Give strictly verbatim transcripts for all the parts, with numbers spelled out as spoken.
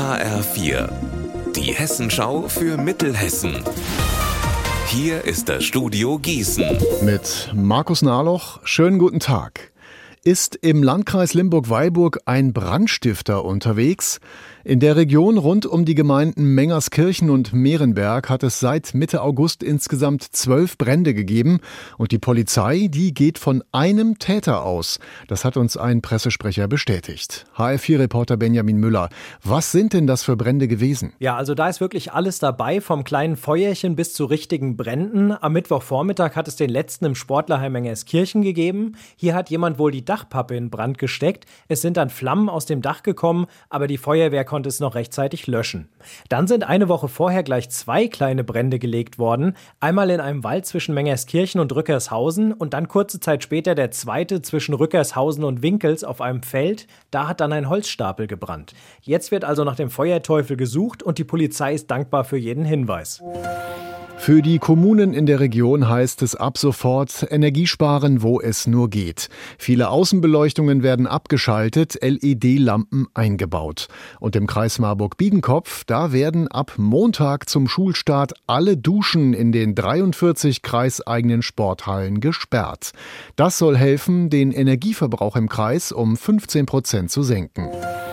H R vier, die Hessenschau für Mittelhessen. Hier ist das Studio Gießen. Mit Markus Nahloch, schönen guten Tag. Ist im Landkreis Limburg-Weilburg ein Brandstifter unterwegs? In der Region rund um die Gemeinden Mengerskirchen und Mehrenberg hat es seit Mitte August insgesamt zwölf Brände gegeben. Und die Polizei, die geht von einem Täter aus. Das hat uns ein Pressesprecher bestätigt. H R vier Reporter Benjamin Müller. Was sind denn das für Brände gewesen? Ja, also da ist wirklich alles dabei, vom kleinen Feuerchen bis zu richtigen Bränden. Am Mittwochvormittag hat es den letzten im Sportlerheim Mengerskirchen gegeben. Hier hat jemand wohl die Dachpappe in Brand gesteckt. Es sind dann Flammen aus dem Dach gekommen, aber die Feuerwehr konnte es noch rechtzeitig löschen. Dann sind eine Woche vorher gleich zwei kleine Brände gelegt worden. Einmal in einem Wald zwischen Mengerskirchen und Rückershausen und dann kurze Zeit später der zweite zwischen Rückershausen und Winkels auf einem Feld. Da hat dann ein Holzstapel gebrannt. Jetzt wird also nach dem Feuerteufel gesucht und die Polizei ist dankbar für jeden Hinweis. Für die Kommunen in der Region heißt es ab sofort Energiesparen, wo es nur geht. Viele Außenbeleuchtungen werden abgeschaltet, L E D-Lampen eingebaut. Und im Kreis Marburg-Biedenkopf, da werden ab Montag zum Schulstart alle Duschen in den dreiundvierzig kreiseigenen Sporthallen gesperrt. Das soll helfen, den Energieverbrauch im Kreis um fünfzehn Prozent zu senken.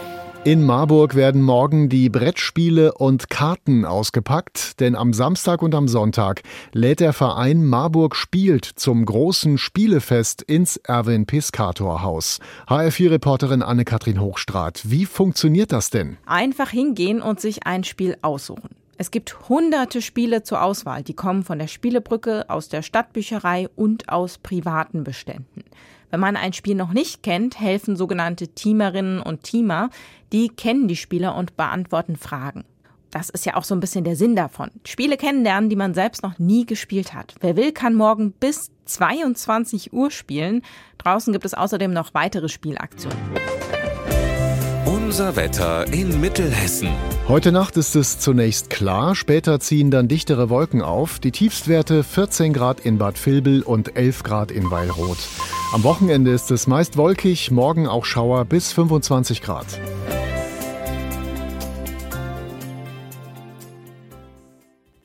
In Marburg werden morgen die Brettspiele und Karten ausgepackt, denn am Samstag und am Sonntag lädt der Verein Marburg spielt zum großen Spielefest ins Erwin-Piscator-Haus. H R vier Reporterin Anne-Kathrin Hochstraat. Wie funktioniert das denn? Einfach hingehen und sich ein Spiel aussuchen. Es gibt hunderte Spiele zur Auswahl. Die kommen von der Spielebrücke, aus der Stadtbücherei und aus privaten Beständen. Wenn man ein Spiel noch nicht kennt, helfen sogenannte Teamerinnen und Teamer. Die kennen die Spieler und beantworten Fragen. Das ist ja auch so ein bisschen der Sinn davon. Spiele kennenlernen, die man selbst noch nie gespielt hat. Wer will, kann morgen bis zweiundzwanzig Uhr spielen. Draußen gibt es außerdem noch weitere Spielaktionen. Unser Wetter in Mittelhessen. Heute Nacht ist es zunächst klar, später ziehen dann dichtere Wolken auf. Die Tiefstwerte vierzehn Grad in Bad Vilbel und elf Grad in Weilroth. Am Wochenende ist es meist wolkig, morgen auch Schauer bis fünfundzwanzig Grad.